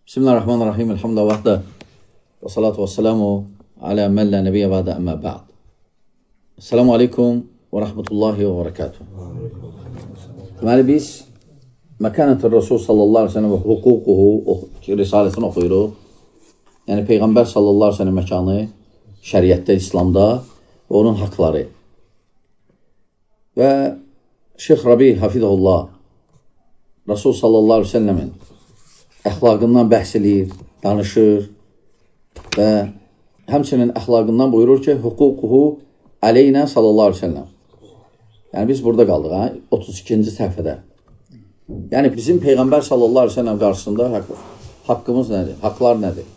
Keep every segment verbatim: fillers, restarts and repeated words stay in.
Bismillahirrahmanirrahim. Elhamdülillah. Və salatu və selamu alə mən lə nəbiyyə bədə əmmə bə'd. Esselamu aleykum və rəhmətullahi və bərəkatuhu. Deməli, biz Məkənətür Rasul sallallahu aleyhi ve sellem və hüququhu risaləsini oxuyuruq. Yəni, Peyğəmbər sallallahu aleyhi ve sellem məkanı şəriətdə, İslamda və onun haqları. Və Şeyx Rabi Hafidəhullah Rasul sallallahu aleyhi ve sellemin əxlaqından bəhs edir, danışır və həmçinin əxlaqından buyurur ki, hüququhu aleynə sallallahu aleyhi ve sellem. Yəni, biz burada qaldıq, ha? otuz ikinci səhifədə. Yəni, bizim Peyğəmbər sallallahu aleyhi ve sellem qarşısında haqq, haqqımız nədir? Haqlar nədir?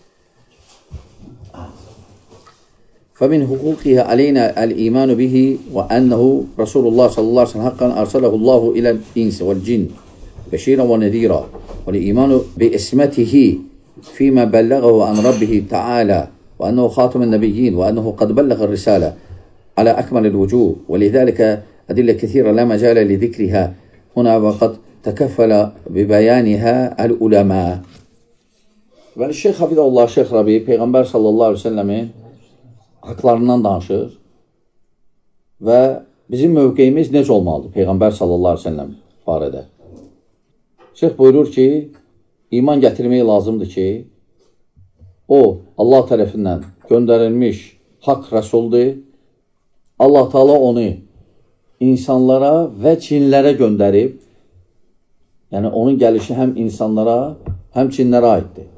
فَمِنْ حُقُوقِهَا عَلَيْنَا الْإِيمَانُ بِهِ وَأَنَّهُ رَسُولُ اللّٰهِ صلى الله عليه وسلم حقا أرسله الله إلى الإنس والجن بشيرا ونذيرا والإيمان بإسمته فيما بلغه عن ربه تعالى وأنه خاتم النبيين وأنه قد بلغ الرسالة على أكمل الوجوه ولذلك أدلة كثيرة لا مجال لذكرها هنا وقد تكفل ببيانها العلماء. Və Şeyx Hafidəhullah, Şeyx Rabi, Peyğəmbər sallallahu aleyhi ve sellemin haqlarından danışır və bizim mövqeyimiz necə olmalıdır Peyğəmbər sallallahu aleyhi ve sellem barədə. Şeyx buyurur ki, iman gətirmək lazımdır ki, o, Allah tərəfindən göndərilmiş haqq rəsuldur. Allah Teala onu insanlara və cinlərə göndərib, yəni onun gəlişi həm insanlara, həm cinlərə aiddir.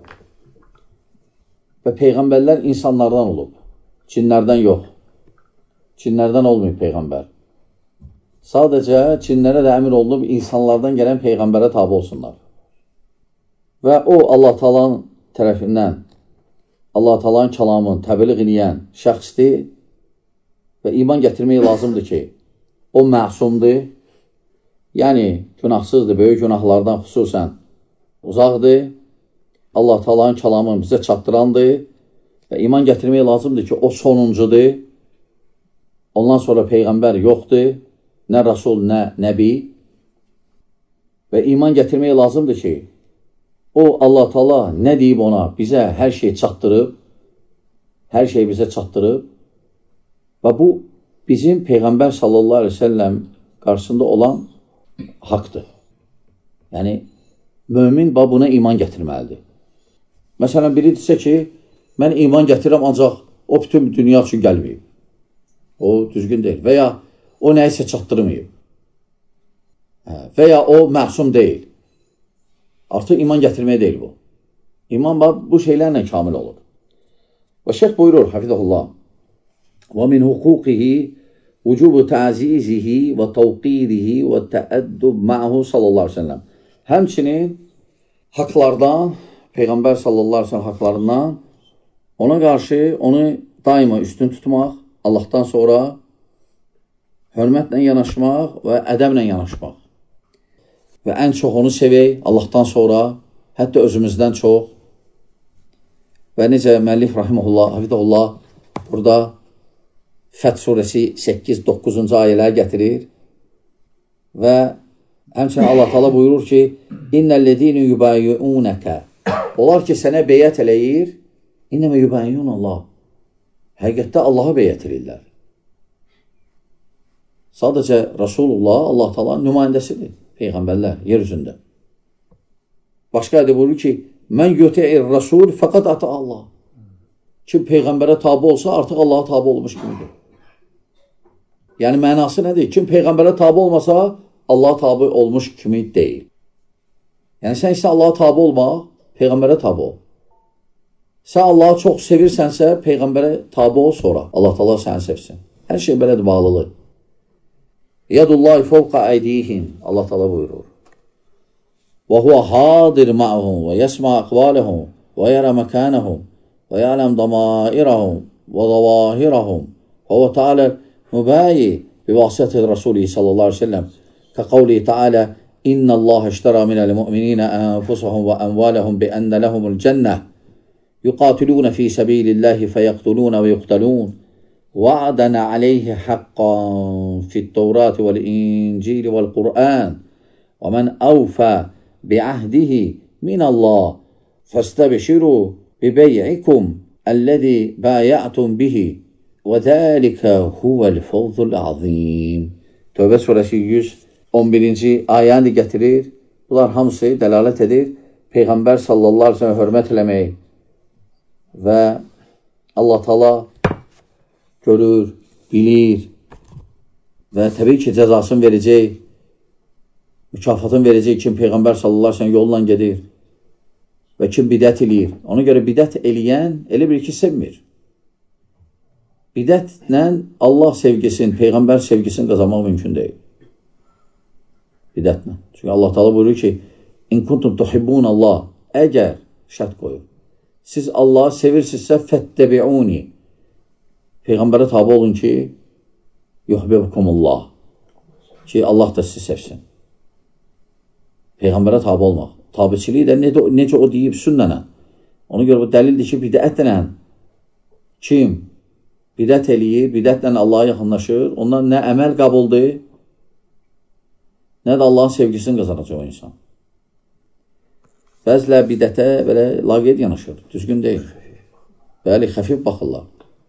Və Peyğəmbərlər insanlardan olub, cinlərdən yox. Cinlərdən olmayıb Peyğəmbər. Sadəcə cinlərə də əmr olunub insanlardan gələn Peyğəmbərə tabi olsunlar. Və o, Allah Taala'nın tərəfindən, Allah Taala'nın kəlamını təbliğ edən şəxsdir və iman gətirmək lazımdır ki, o məsumdur, yəni günahsızdır, böyük günahlardan xüsusən uzaqdır, Allah Taala'nın kəlamını bizə çatdırandır və iman gətirmək lazımdır ki, o sonuncudur, ondan sonra Peyğəmbər yoxdur, nə Rasul, nə Nəbi və iman gətirmək lazımdır ki, o Allah Teala nə deyib ona, bizə hər şey çatdırıb, hər şey bizə çatdırıb və bu bizim Peyğəmbər sallallahu aleyhi ve sellem qarşısında olan haqdır. Yəni, mömin buna iman gətirməlidir. Məsələn, biri desə ki, mən iman gətirəm, ancaq o bütün dünya üçün gəlməyib. O düzgün deyil. Və ya o nəyisə çatdırmayıb. Və ya o məsum deyil. Artıq iman gətirmək deyil bu. İman bu şeylərlə kamil olur. Və Şeyx buyurur, Hafidəhullah, وَمِنْ حُقُوقِهِ وُجُوبُ تَعْزِيزِهِ وَتَوْقِيرِهِ وَتَأَدُّبْ مَعَهُ sallallahu aleyhi ve sellem. Həmçinin haqlardan, Peyğəmbər sallallahu aleyhi ve sellem haqlarından ona qarşı onu daima üstün tutmaq, Allahdan sonra hörmətlə yanaşmaq və ədəblə yanaşmaq. Və ən çox onu sevək, Allahdan sonra, hətta özümüzdən çox. Və necə müəllif rahimehullah, Hafidəhullah burada Fəth surəsi səkkiz doqquzuncu ayələr gətirir və həmçinin Allah Teala buyurur ki, İnnəl-ləzînə yubayi'ûnəkə. Onlar ki, sənə beyət eləyir, İnnəmə yubayi'ûn Allah. Həqiqətdə Allaha beyət eləyirlər. Sadəcə Rasulullah, Allah Teala'nın nümayəndəsidir, Peyğəmbərlər, yer üzündə. Başqa adı buyurur ki, mən yuti'ir Rasul fəqət ata Allah. Kim Peyğəmbərə tabi olsa, artıq Allaha tabi olmuş kimidir. Yəni, mənası nədir? Kim Peyğəmbərə tabi olmasa, Allaha tabi olmuş kimi deyil. Yəni, sən isə Allaha tabi olmaq, Peyğəmbərə tabi ol. Sən Allahı çox sevirsənsə, Peyğəmbərə tabi ol sonra. Allah Teala səni sevsin. Hər şey belədir, bağlıdır. Yadullahi fovqa əydihim. Allah Teala buyurur. Və huvə hadir ma'hum və yəsmə əqvaləhum və yərə məkənəhum və yələm damairəhum və zavahirəhum və və Teala mübəyi bivasitə Rasulü sallallahu aleyhi ve sellem kəqavli Teala İnnə Allah iştərə minəl mü'mininə ənfusəhum və ənvaləhum bi ənnə ləhumul cənnə يقاتلون في سبيل الله فيقتلون ويقتلون وعدا عليه حقا في التوراة والإنجيل والقرآن ومن أوفى بعهده من الله فَاسْتَبْشِرُوا بِبَيْعِكُمْ الَّذِي بَايَعْتُمْ بِهِ وَذَٰلِكَ هُوَ الْفَوْزُ الْعَظِيمُ. Tövbə surəsi yüz on birinci ayəni gətirir. Bunlar hamısı dəlalət edir. Peyğəmbər sallallahu aleyhi ve sellem hörmət eləmək və Allah Taala görür, bilir və təbii ki, cəzasını verəcək, mükafatını verəcək kim Peyğəmbər sallallahu aleyhi ve sellem yolundan gedir və kim bidət eləyir. Ona görə bidət eləyən elə bir ki, sevmir. Bidətlə Allah sevgisini, Peyğəmbər sevgisini qazanmaq mümkün deyil. Bidətlə. Çünki Allah Taala buyurur ki, İn kuntum tuhibbun Allah, əgər şərt qoyur, siz Allahı sevirsinizsə fəttəbi'uni, Peyğəmbərə tabi olun ki, yuhibbukumullah, ki Allah da sizi sevsin. Peyğəmbərə tabi olmaq. Tabiçiliyi də necə, necə o deyib sünnənə. Ona görə bu dəlildir ki, bidətlə kim bidət eləyir, bidətlə Allaha yaxınlaşır, ondan nə əməl qabuldur, nə də Allahın sevgisini qazanacaq o insan. Bəzilər bidətə belə laqeyd yanaşır, düzgün deyil. Bəli, xəfif baxırlar.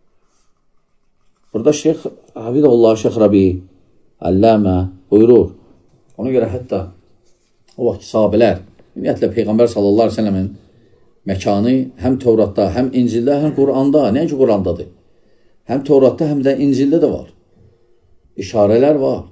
Burada Şeyx Hafizullah Şeyx Rabi Alləmə buyurur. Ona görə hətta o vaxt sahabələr, ümumiyyətlə Peyğəmbər sallallahu aleyhi ve sellemin məkanı həm Tövratda, həm İncildə, həm Quranda, nəinki Qurandadır. Həm Tövratda, həm də İncildə də var. İşarələr var.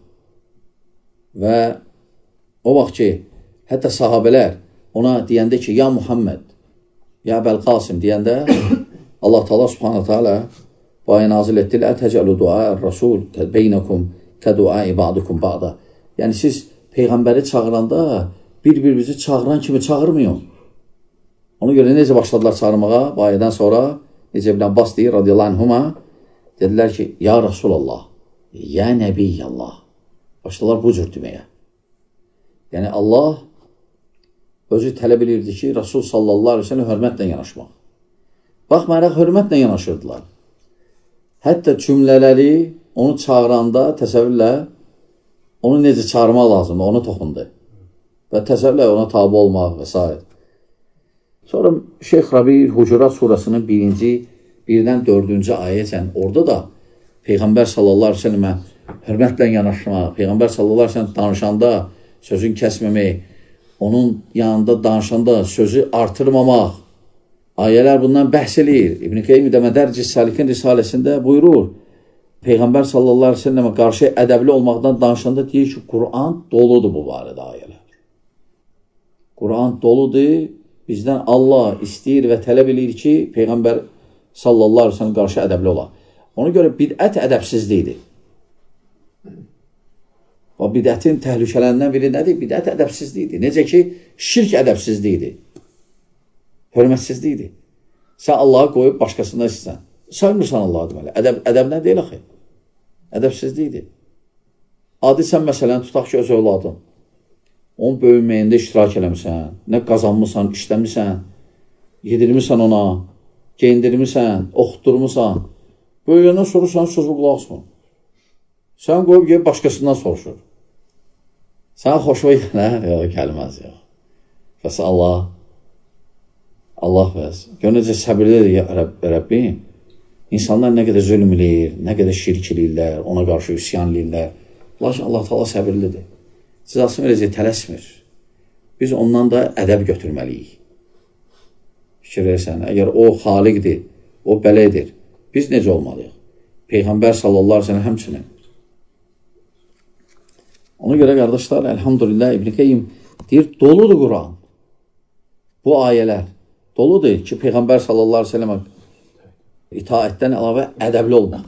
Və o vaxt ki, hətta sahabələr ona deyəndə ki, ya Muhammed, ya Əbəl-Qasim deyəndə Allah Taala Subhanahu Taala bu ayəni nazil etdi. Lə təcəlu du'a-r-rasul beynəkum kə-du'a-i ba'dukum ba'da. Yəni siz Peyğəmbəri çağıranda bir-birinizi çağıran kimi çağırmayın. Ona görə necə başladılar çağırmağa? Bu ayədən sonra necə İbn Abbas deyir radiyallahu anhuma, dedilər ki, ya Rasulallah, ya Nəbiyyallah. Başladılar bu cür deməyə. Yəni Allah özü tələb edirdi ki, Rasul sallallahu aleyhi ve sellem hörmətlə yanaşmaq. Baxmayaraq, hörmətlə yanaşırdılar. Hətta cümlələri onu çağıranda təsəvvürlə onu necə çağırmaq lazımdır, onu toxundu. Və təsəvvürlə ona tabi olmaq və s. Sonra Şeyx Rabi Hucurat surasının birinci, birdən dördüncü ayəcən orada da Peyğəmbər sallallahu aleyhi ve sellemə hörmətlə yanaşmaq, Peyğəmbər sallallahu aleyhi ve sellem danışanda sözün kəsməmək, onun yanında danışanda sözü artırmamaq, ayələr bundan bəhs eləyir. İbn-i Qeym də Mədərcis Səlikin risaləsində buyurur, Peyğəmbər sallallahu aleyhi ve sellemə qarşı ədəbli olmaqdan danışanda deyir ki, Quran doludur bu barədə ayələr. Quran doludur, bizdən Allah istəyir və tələb eləyir ki, Peyğəmbər sallallahu aleyhi ve sellem qarşı ədəbli olar. Ona görə bidət ədəbsizlikdir. O bidətin təhlükələrindən biri nədir? Bidət ədəbsizlikdir. Necə ki, şirk ədəbsizlikdir. Hörmətsizlikdir. Sən Allahı qoyub başqasında istəyirsən. Saymırsan Allahı deməli. Ədəb, ədəbdən deyil axı. Ədəbsizlikdir. Adi sən məsələn, tutaq ki, öz övladın. Onun böyüməyində iştirak eləmirsən, nə qazanmısan, işləmirsən, yedirmirsən ona, geyindirmirsən, oxutdurmursan. Böyüyəndən sorursan, sözü qulaq asma. Sən qoyub gəlib başqasından soruşur. Sən xoşuma gələr, yox, gəlməz, yox. Bəs Allah, Allah bəs, gör necə səbirlidir ya Rəbbim. İnsanlar nə qədər zülm eləyir, nə qədər şirk eləyirlər, ona qarşı üsyan eləyirlər. Lakin Allah Taala səbirlidir. Cəzasını verəcək, tələsmir. Biz ondan da ədəb götürməliyik. Fikir versən, əgər o xaliqdir, o bələdir, biz necə olmalıyıq? Peyğəmbər sallallahu aleyhi ve sellem həmçinin. Ona görə qardaşlar, elhamdülillah İbn-i Qeym deyir, doludur Quran. Bu ayələr doludur ki, Peyğəmbər sallallahu aleyhi ve sellem itaətdən əlavə ədəbli olmaq.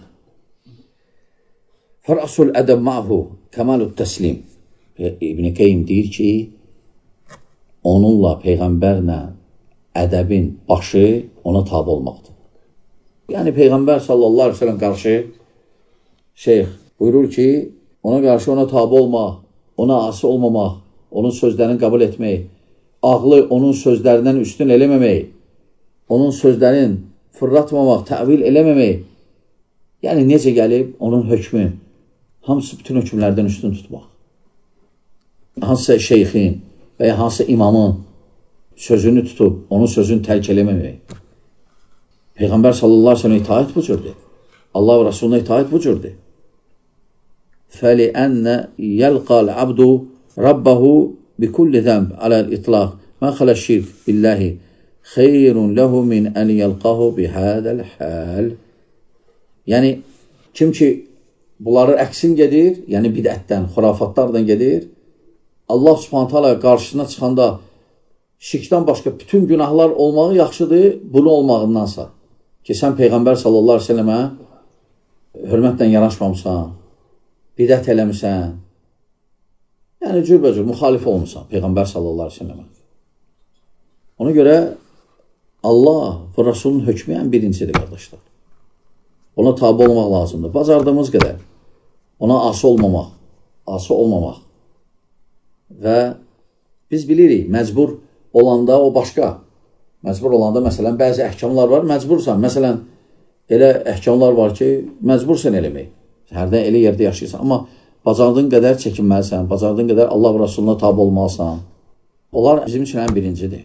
Fərəsul ədəb ma'hu kəmalü təslim. İbn-i Qeym deyir ki, onunla, Peyğəmbərlə ədəbin başı ona tabi olmaqdır. Yəni, Peyğəmbər sallallahu aleyhi ve sellem qarşı şeyx buyurur ki, ona qarşı ona tabi olmaq, ona asi olmamaq, onun sözlərini qəbul etmək, ağlı onun sözlərindən üstün eləməmək, onun sözlərini fırlatmamaq, təvil eləməmək, yəni necə gəlib onun hökmü, hamısı bütün hökmlərdən üstün tutmaq. Hansısa şeyxin və ya hansısa imamın sözünü tutub, onun sözünü tərk eləməmək. Peyğəmbər sallallahu aleyhi ve sellem itaət bu cürdür. Allah və Rasuluna itaət bu cürdür. فَلِأَنَّ يَلْقَى الْعَبْدُ رَبَّهُ بِكُلِّ ذَنْبٍ عَلَى الْإِطْلَاقِ مَا خَلَى الشِّرْكِ بِاللَّهِ خَيْرٌ لَهُ مِنْ أَنْ يَلْقَاهُ بِهَذَا الْحَالِ. Yəni, kim ki bunları əksin gedir, yəni bidətdən, xurafatlardan gedir, Allah subhanət hala qarşısına çıxanda şirkdən başqa bütün günahlar olmağı yaxşıdır, bunu olmağındansa. Ki, sən Peyğəmbər sallallahu aleyhi ve sellemə hörmətlə yanaşmamısan, bidət eləmirsən, yəni cürbəcür müxalif olmuşsan Peyğəmbər sallallahu aleyhi ve sellemə. Ona görə Allah və Rasulun hökmü ən birincidir, qardaşlar. Ona tabi olmaq lazımdır. Bacardığımız qədər. Ona asi olmamaq, asi olmamaq. Və biz bilirik, məcbur olanda o başqa. Məcbur olanda, məsələn, bəzi əhkamlar var, məcbursan. Məsələn, elə əhkamlar var ki, məcbursan eləmək. Hərdən elə yerdə yaşayırsan. Amma bacardığın qədər çəkinməlisən, bacardığın qədər Allah və Rasuluna tabi olmalısan. Onlar bizim üçün ən birincidir.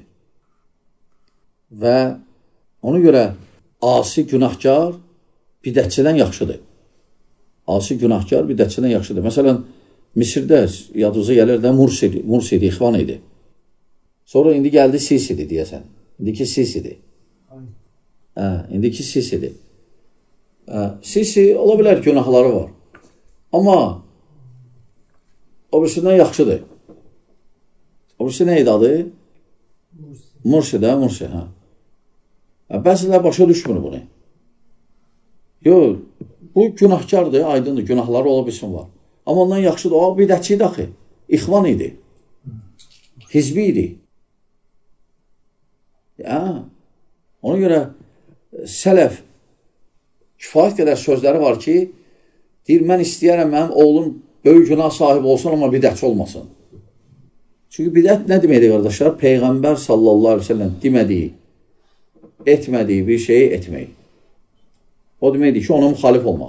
Və ona görə asi günahkar bidətçidən yaxşıdır. Asi günahkar bidətçidən yaxşıdır. Məsələn, Misirdə yadınıza gəlir də Mursidi, Mursidi, İxvan idi. Sonra indi gəldi Sisidi deyəsən. İndiki Sisidi. Hə, indiki Sisidi. Hə, Sisi ola bilər günahları var. Amma o birisindən yaxşıdır. O birisi nə idi adı? Mursi də, Mursi, hə. Bəzilər başa düşmür bunu. Yox, bu günahkardır, aydındır, günahları ola bilsin var. Amma ondan yaxşıdır, o bidətçi idi axı. İxvan idi. Hizbi idi. Ya, ona görə sələf kifayət qədər sözləri var ki, deyir, mən istəyərəm, mənim oğlum böyük günah sahibi olsun, amma bidətçi olmasın. Çünki bidət nə deməkdir, qardaşlar? Peyğəmbər sallallahu aleyhi ve sellem demədiyi, etmədiyi bir şeyi etmək. O deməkdir ki, ona müxalif olmaq.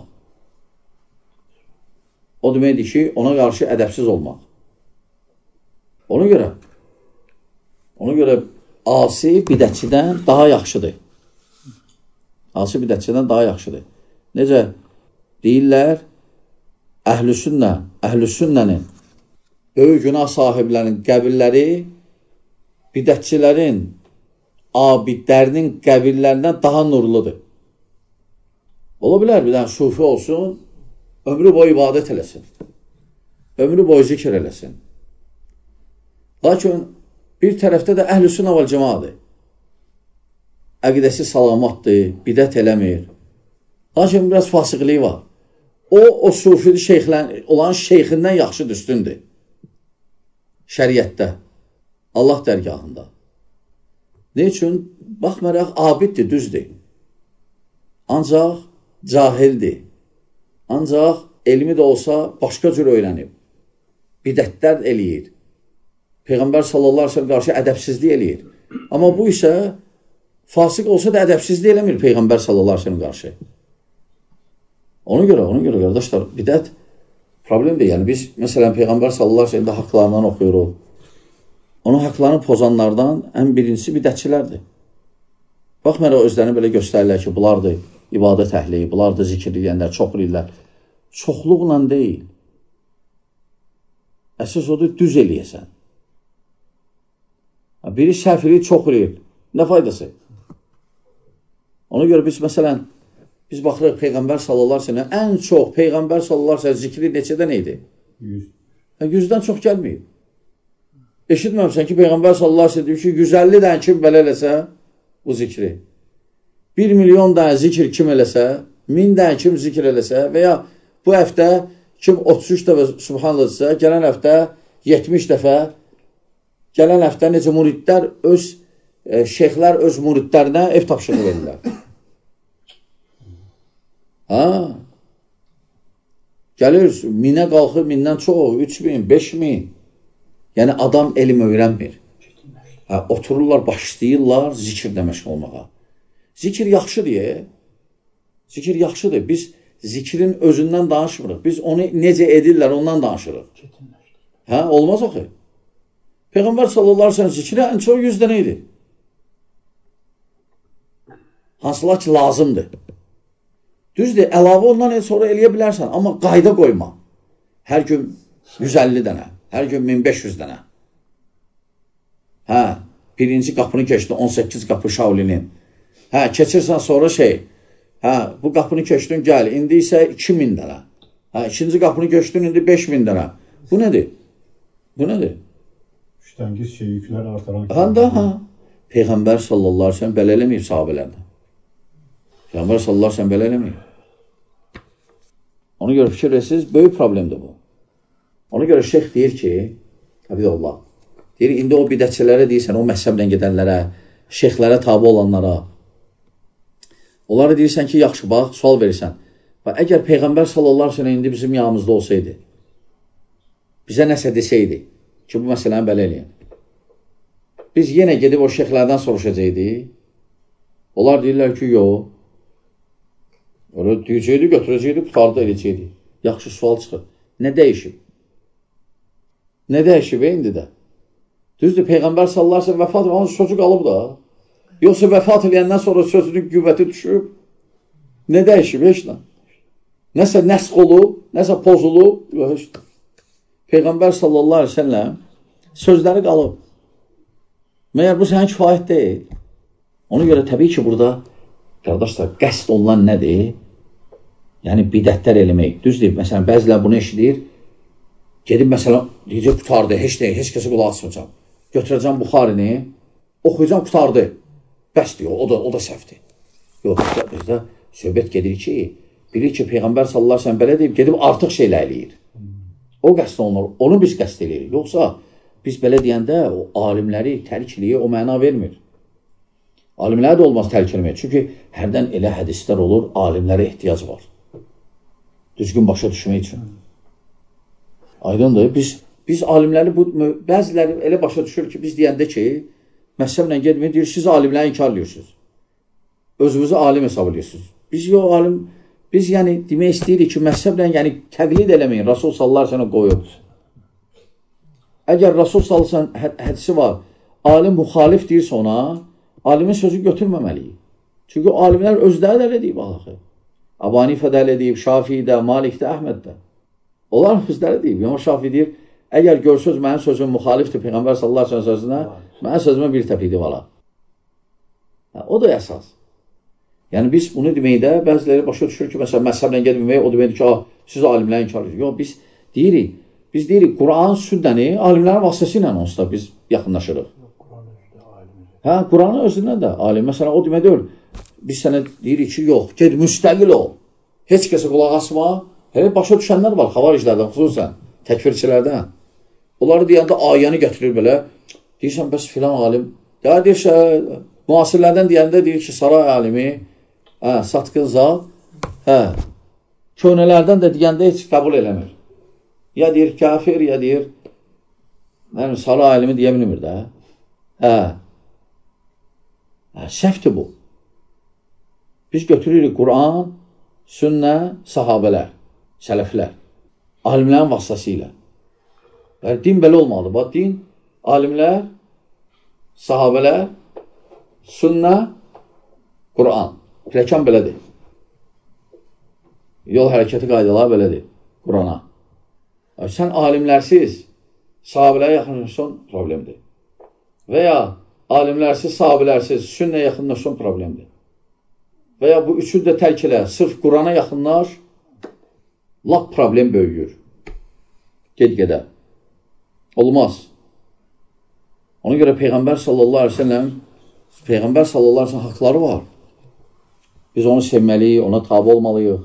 O deməkdir ki, ona qarşı ədəbsiz olmaq. Ona görə, ona görə asi bidətçidən daha yaxşıdır. Asi bidətçidən daha yaxşıdır. Necə deyirlər, əhlüsünnə, əhlüsünnənin böyük günah sahiblərinin qəbirləri bidətçilərin, abidlərinin qəbirlərindən daha nurludur. Ola bilər, bir dənə sufi olsun, ömrü boyu ibadət eləsin. Ömrü boyu zikr eləsin. Lakin bir tərəfdə də əhl-i-sünnə vəl cəmaədir. Əqidəsi salamatdır, bidət eləmir. Lakin biraz fasıqlığı var. O, o sufi şeyxlə, olan şeyxindən yaxşı düstündür. Şəriətdə, Allah dərgahında. Ne üçün? Baxmayaraq, abiddir, düzdür. Ancaq cahildir. Ancaq elmi də olsa başqa cür öyrənib. Bidətlər eləyir. Peyğəmbər sallallahu aleyhi ve sellem qarşı ədəbsizlik eləyir. Amma bu isə fasıq olsa da ədəbsizlik eləmir Peyğəmbər sallallahu aleyhi ve sellem qarşı. Ona görə, ona görə, qardaşlar, bidət problemdir. Yəni biz, məsələn, Peyğəmbər sallallahu aleyhi ve sellem haqlarından oxuyuruq. Onun haqlarını pozanlardan ən birincisi bidətçilərdir. Baxmayaraq, özlərini belə göstərirlər ki, bunlardır ibadət əhli, bunlardır zikr edənlər, çox eləyirlər. Çoxluqla deyil. Əsas odur, düz eləyəsən. Biri səhvliyi çox eləyir. Nə faydası? Ona görə biz, məsələn, biz baxırıq Peyğəmbər sallallahu aleyhi ve sellem ən çox Peyğəmbər sallallahu aleyhi ve sellem zikri neçədən idi? yüz. yüzdən çox gəlməyib. Eşitməmişsən ki, Peyğəmbər sallallahu aleyhi ve sellem deyir ki, yüz əlli dən kim belə eləsə bu zikri. bir milyon dən zikr kim eləsə, min dən kim zikr eləsə və ya bu həftə kim otuz üç dəfə subhanallah desə, gələn həftə yetmiş dəfə, gələn həftə necə muridlər öz, e, şeyxlər öz muridlərinə ev tapşırığı verirlər. Ha? Gəlir, minə qalxır, mindən çox, üç min, beş min. Yəni, adam elm öyrənmir. Ha, otururlar, başlayırlar zikirlə məşğul olmağa. Zikir yaxşıdır, ya. Zikir yaxşıdır. Biz zikrin özündən danışmırıq. Biz onu necə edirlər, ondan danışırıq. Hə, olmaz axı. Peyğəmbər sallallahu aleyhi ve sellem zikri ən çox yüz dənə idi. Hansılar ki, lazımdır. Düzdür, əlavə ondan sonra eləyə bilərsən, amma qayda qoyma. Hər gün yüz əlli dənə, hər gün min beş yüz dənə. Hə, birinci qapını keçdi, on səkkiz qapı Şaolinin. Hə, keçirsən sonra şey, hə, bu qapını keçdin, gəl, indi isə iki min dənə. Hə, ikinci qapını keçdin, indi beş min dənə. Bu nədir? Bu nədir? Üçtəngiz şey, yüklər artaran. Həm də, hə. Peyğəmbər sallallahu aleyhi ve sellem belə eləməyib sahabələrdə. Peyğəmbər sallallahu aleyhi ve sellem belə eləməyib. Ona görə fikir verirsiniz, böyük problemdir bu. Ona görə şeyx deyir ki, təbii Allah, deyir, indi o bidətçilərə deyirsən, o məhzəblə gedənlərə, şeyxlərə tabi olanlara, onlara deyirsən ki, yaxşı, bax, sual verirsən. Bax, əgər Peyğəmbər sallallahu aleyhi ve sellem indi bizim yanımızda olsaydı, bizə nəsə desəydi ki, bu məsələni belə eləyin. Biz yenə gedib o şeyxlərdən soruşacaqdı. Onlar deyirlər ki, yox. Öyle deyəcəkdi, götürəcəkdi, qutarda eləcəkdi. Yaxşı sual çıxır. Nə dəyişib? Nə dəyişib indi də? Düzdür, Peyğəmbər sallallahu aleyhi ve sellem vəfat edib, sözü qalıb da. Yoxsa vəfat edəndən sonra sözünün qüvvəti düşüb. Nə dəyişib? Heç nə. Nəsə nəsq olub, nəsə pozulub. Yox, Peyğəmbər sallallahu aleyhi ve sellem sözləri qalıb. Məyər bu sənə kifayət deyil. Ona görə təbii ki, burada qardaşlar, qəsd olunan nədir? Yəni, bidətlər eləmək. Düzdür, məsələn, bəzilər bunu eşidir. Gedib, məsələn, deyəcək, qutardı, heç deyil, heç kəsə qulaq asmayacaq. Götürəcəm Buxarini, oxuyacam, qutardı. Bəs deyir, o da, o da səhvdir. Yox, bizdə söhbət gedir ki, bilir ki, Peyğəmbər sallallahu aleyhi ve sellem belə deyib, gedib artıq şeylə eləyir. O qəsd olunur, onu biz qəsd eləyirik. Yoxsa, biz belə deyəndə, o alimləri tərkiliyi o məna vermir. Alimlərə də olmaz tərk eləmək. Çünki hərdən elə hədislər olur, alimlərə ehtiyac var. Düzgün başa düşmək üçün. Aydındır. Biz, biz alimləri, bu, bəziləri elə başa düşür ki, biz deyəndə ki, məhzəblə gedməyir, deyir, siz alimləri inkar ediyorsunuz. Özünüzü alim hesab ediyorsunuz. Biz yox, alim, biz yəni demək istəyirik ki, məhzəblə yəni təqlid eləməyin. Rasul sallallahu aleyhi ve sellem qoyub. Əgər Rasul sallallahu aleyhi ve sellem hədisi var, alim müxalif deyirsə ona, alimin sözü götürməməliyik. Çünki alimlər özləri də elə deyib, axı. Əbu Hanifə də elə deyib, Şafii də, Malik də, Əhməd də. Onlar özləri deyib. Yəni, Şafii deyir, əgər görsöz mənim sözüm müxalifdir Peyğəmbər sallallahu aleyhi ve sellem sözünə, mənim sözümə bir təpikdir vala. O da əsas. Yəni, biz bunu deməkdə, bəziləri başa düşür ki, məsələn, məhzəblə gedməmək, o deməkdir ki, siz alimləri inkar edirsiniz. Yox, biz deyirik, biz deyirik, Quran, sünnəni alimlərin vasitəsilə onsuz da biz yaxınlaşırıq. Hə, Quranın özündən də alim. Məsələn, o demək deyil, biz sənə deyirik ki, yox, ged, müstəqil ol. Heç kəsə qulaq asma. Hələ başa düşənlər var, xavariclərdən, xüsusən, təkfirçilərdən. Onları deyəndə ayəni gətirir belə. Deyirsən, bəs filan alim. Ya, deyir, müasirlərdən deyəndə deyir ki, saray alimi, hə, satqın zat, hə, köhnələrdən də deyəndə heç qəbul eləmir. Ya deyir, kafir, ya deyir, yəni, saray alimi deyə bilmir də. Hə, hə, səhvdir bu. Biz götürürük Quran, sünnə, sahabələr, sələflər, alimlərin vasitəsilə. Yəni, din belə olmalıdır. Bax, din, alimlər, sahabələr, sünnə, Quran. Pləkan belədir. Yol hərəkəti qaydaları belədir, Qurana. Sən alimlərsiz, sahabələrə yaxınlaşsan, problemdir. Və ya alimlərsiz, sahabələrsiz, sünnə yaxınlaşsan, problemdir. Və ya bu üçünü də tərk elə, sırf Qurana yaxınlaş, lap problem böyüyür. Ged-gedə. Olmaz. Ona görə Peyğəmbər sallallahu aleyhi ve sellem Peyğəmbər sallallahu aleyhi ve sellem haqları var. Biz onu sevməliyik, ona tabi olmalıyıq.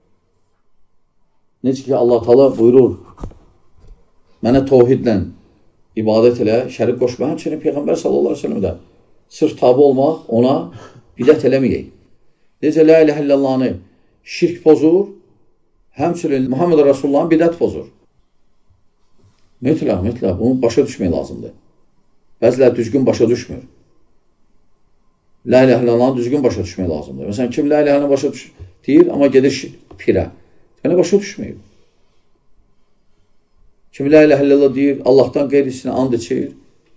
Necə ki, Allah Teala buyurur, mənə tohidlə ibadət elə, şərik qoşma, həmçinin Peyğəmbər sallallahu aleyhi ve sellem də sırf tabi olmaq, ona bidət eləməyək. Necə la ilahe illallahını şirk pozur, həmçinin Muhammed Rasulullahın bidət pozur. Mütləq, mütləq, bunu başa düşmək lazımdır. Bəzilər düzgün başa düşmür. La ilahe illallahını düzgün başa düşmək lazımdır. Məsələn, kim la ilahəni başa düş deyir, amma gedir pirə. Yəni, başa düşməyib. Kim la ilahe illallah deyir, Allahdan qeyrisinə and içir,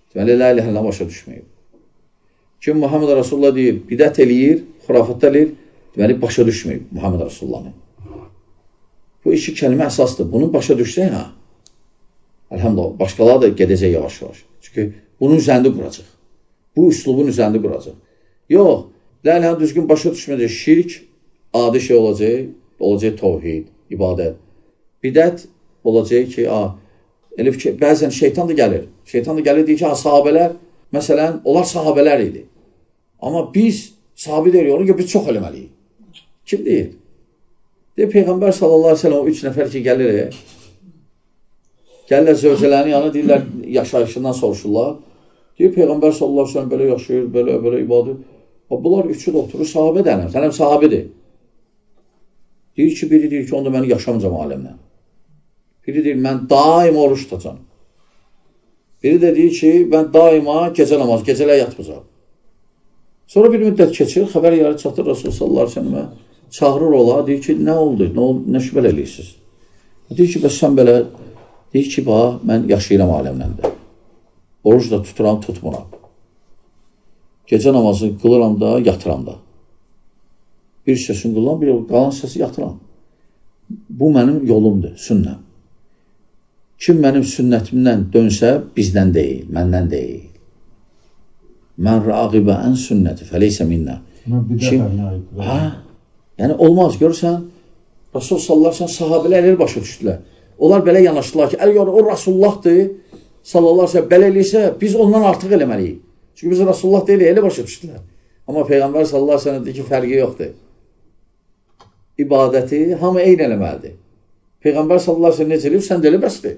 Deməli, la ilahe illallah başa düşməyib. Kim Muhammed Rasulullah deyir, bidət eləyir, xurafətdə eləyir, deməli, başa düşməyib Muhammed Rasulullah'ın. Bu iki kəlmə əsasdır. Bunu başa düşsək, ha, əlhamdülillah, başqaları da gedəcək yavaş-yavaş. Çünki bunun üzərində quracaq. Bu üslubun üzərində quracaq. Yox, la ilahe düzgün başa düşməyəcək, şirk adi şey olacaq, olacaq tövhid, ibadət. Bidət olacaq ki, a, elə ki, bəzən şeytan da gəlir. Şeytan da gəlir, deyir ki, sahabələr, məsələn, onlar sahabələr idi. Amma biz sahabi deyirik, onu ki, biz çox eləməliyik. Kim deyir? Deyir, Peyğəmbər sallallahu aleyhi ve sellem o üç nəfər ki, gəlir, gəlirlər zövcələrin yanına, deyirlər, yaşayışından soruşurlar. Deyir, Peyğəmbər sallallahu aleyhi ve sellem belə yaşayır, belə, belə ibadət. Bunlar üçü də oturur, sahabə dənir, sənəm sahabidir. Deyir ki, biri deyir ki, onda məni yaşamayacam aləmdən. Biri deyir, mən daima oruç tutacam. Biri də deyir ki, mən daima gecə namaz, gecələr yatmayacam. Sonra bir müddət keçir, xəbər yarı çatır Rasul sallallahu aleyhi ve sellemə, çağırır ola, deyir ki, nə oldu, nə, oldu, nə şübhəl eləyirsiniz? Deyir ki, bəs sən belə, deyir ki, bax, mən yaşayıram aləmləndə. Oruç da tuturam, tutmuram. Gecə namazı qılıram da, yatıram da. Bir səsini qılıram, bir qalan səsi yatıram. Bu mənim yolumdur, sünnəm. Kim mənim sünnətimdən dönsə, bizdən deyil, məndən deyil. Mən rəqibə ən sünnəti, fəleysə minnə. Kim? Hə? Yəni, olmaz, görürsən, Rasul sallallahu aleyhi ve sellem sahabələr başa düşdülər. Onlar belə yanaşdılar ki, əgər o Rasullahdır, sallallahu aleyhi ve sellem belə eləyirsə, biz ondan artıq eləməliyik. Çünki biz Rasulullah deyil, elə başa düşdülər. Amma Peyğəmbər sallallahu aleyhi ve sellem deyir ki, fərqi yoxdur. İbadəti hamı eyni eləməlidir. Peyğəmbər sallallahu aleyhi ve sellem necə eləyib, sən də elə bəsdir.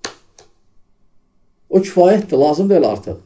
O kifayətdir, lazım deyil artıq.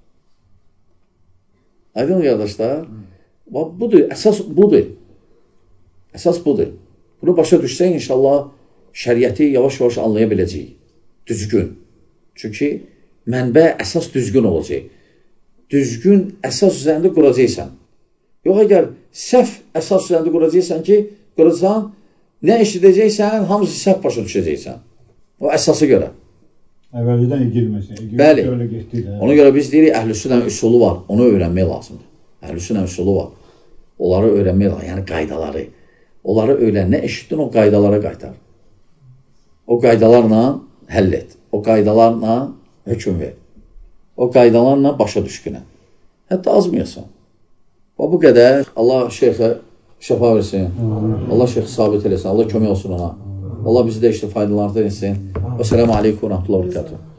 Aydın qardaşlar, budur, əsas budur. Əsas budur. Bunu başa düşsən, inşallah, şəriəti yavaş-yavaş anlaya biləcəyik. Düzgün. Çünki mənbə əsas düzgün olacaq. Düzgün əsas üzərində quracaqsan. Yox, əgər səhv əsas üzərində quracaqsan ki, quracaqsan, nə eşidəcəksən, hamısı səhv başa düşəcəksən. O əsası görə. Əvvəldən girməsin. Bəli. Ona görə biz deyirik, əhlüsünnə üsulu var. Onu öyrənmək lazımdır. Əhlüsünnə üsulu var. Onları öyrənmək lazımdır. Yəni qaydaları. Onları öyrən. Nə eşitdin, o qaydalara qaytar. O qaydalarla həll et. O qaydalarla hökm ver. O qaydalarla başa düşkünə. Hətta azmayasan. Bu qədər. Allah şeyxə şəfa versin. Allah şeyxi sabit eləsin. Allah kömək olsun ona. Allah bizi də işte faydalardan etsin. Esselamu aleykum və rəhmətullah və bərəkatuhu.